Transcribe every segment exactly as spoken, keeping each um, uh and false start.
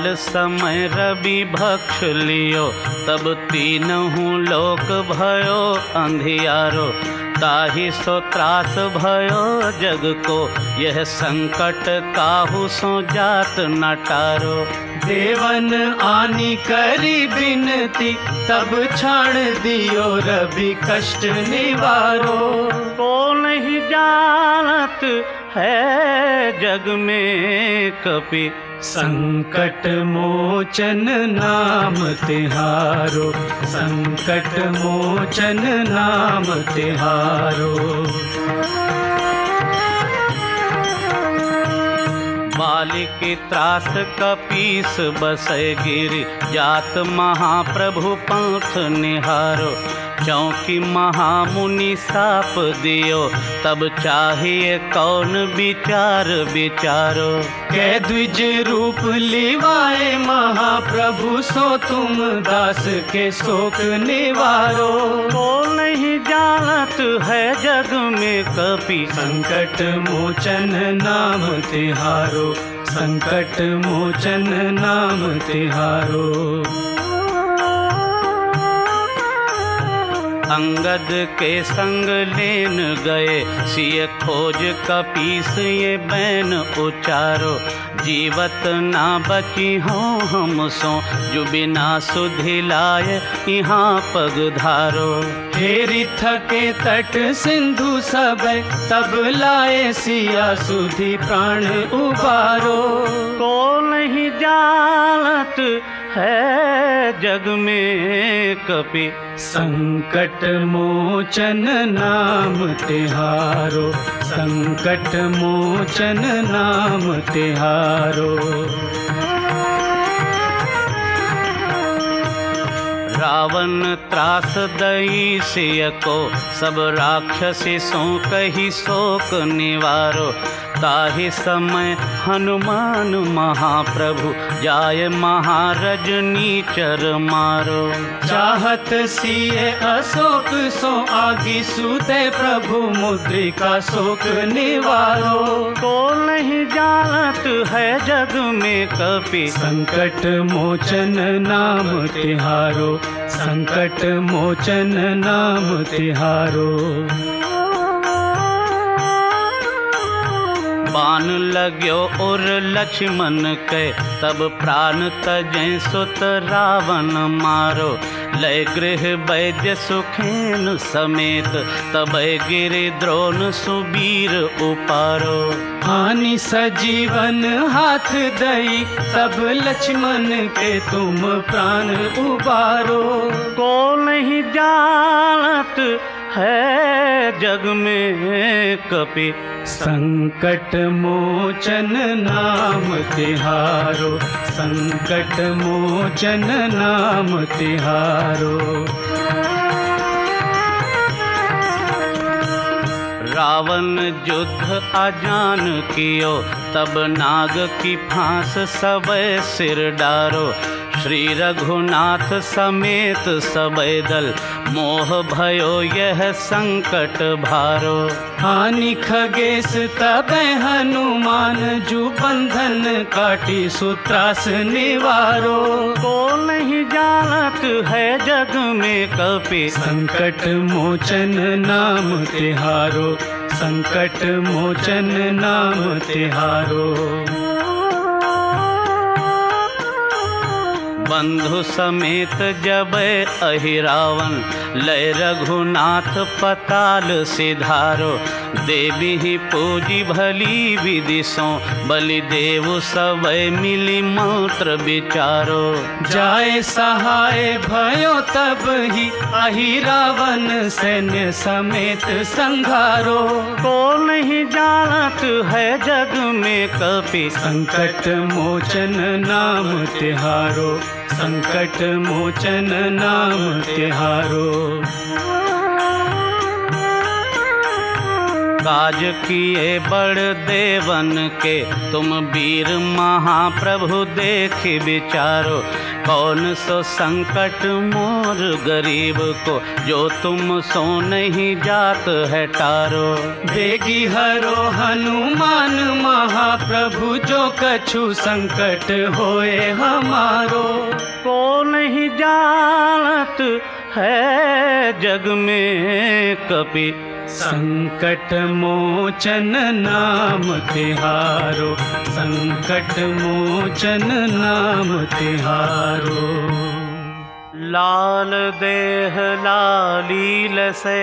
काल समय रवि भक्ष लियो, तब तीनहु लोक भयो अंधियारो। ताहि सो त्रास भयो जग को, यह संकट काहू सो जात न टारो। देवन आनी करी बिनती, तब छाण दियो रवि कष्ट निवारो। को नहीं जानत है जग में कपि, संकट मोचन नाम तिहारो। संकट मोचन नाम तिहारो। बालिकी त्रास कपीस बसै गिरि, जात महाप्रभु पंथ निहारो। चौकी महामुनि साप दियो, तब चाहिए कौन विचार विचारो। कै द्विज रूप लिवाए महाप्रभु, सो तुम दास के शोक निवारो। को नहीं जानत है जग में कपि, संकट मोचन नाम तिहारो। संकट मोचन नाम तिहारो। अंगद के संग लेन गए, सिय खोज कपीस ये बैन उचारो। जीवत ना बची हो हम सो, जो बिना सुधि लाए यहाँ पग धारो। हेरी थके तट सिंधु सब, तब लाए सिया सुधि प्राण उबारो। को नहीं जानत है जग में कपि, संकट मोचन नाम तिहारो। संकट मोचन नाम तिहारो। रावण त्रास दई सिय को, सब राक्षसी सो कही शोक निवारो। ताहि समय हनुमान महाप्रभु, जाय महारज नीचर मारो। चाहत सिए अशोक सो आगी सूते, प्रभु मुद्रिका शोक निवारो। को नहीं जानत है जग में कपि, संकट मोचन नाम तिहारो। संकट मोचन नाम तिहारो। बाण लाग्यो और लक्ष्मण के, तब प्राण तजै सुत रावण मारो। लय गृह वैद्य सुखेन समेत, तब गिरि द्रोण सुबीर उपारो। हानि सजीवन हाथ दई, तब लक्ष्मण के तुम प्राण उबारो। को नहीं जानत है जग में कपि, संकट मोचन नाम तिहारो। संकट मोचन नाम तिहारो। रावण युद्ध अजान कियो, तब नाग की फांस सबे सिर डारो। श्री रघुनाथ समेत सबे दल, मोह भयो यह संकट भारो। हानि खगेश तबै हनुमान, जू बंधन काटी सुत्रास निवारो। को नहीं जानत है जग में कपि, संकट मोचन नाम तिहारो। संकट मोचन नाम तिहारो। बंधु समेत जब अहिरावन, लय रघुनाथ पताल सिधारो। देवी ही पूजी भली विधि सो, बलि देव सब मिली मंत्र विचारो। जाए सहाय भयो तब ही, अहिरावन सैन्य समेत संघारो। को नहीं जानत है जग में कपि, संकट मोचन नाम तिहारो। संकट मोचन नाम तिहारो। काज किए बड़ देवन के, तुम वीर महाप्रभु देख विचारो। कौन सो संकट मोर गरीब को, जो तुम सो नहीं जात है टारो। बेगी हरो हनुमान महाप्रभु, जो कछु संकट होए हमारो। को नहीं जानत है जग में कपि, संकट मोचन नाम तिहारो, संकट मोचन नाम तिहारो। लाल देह लालील से,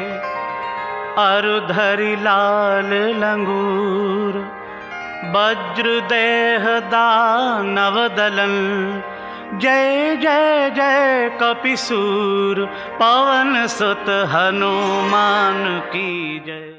अरु धरि लाल लंगूर। वज्र देह दानव दलन, जय जय जय कपिसूर। पवन सुत हनुमान की जय।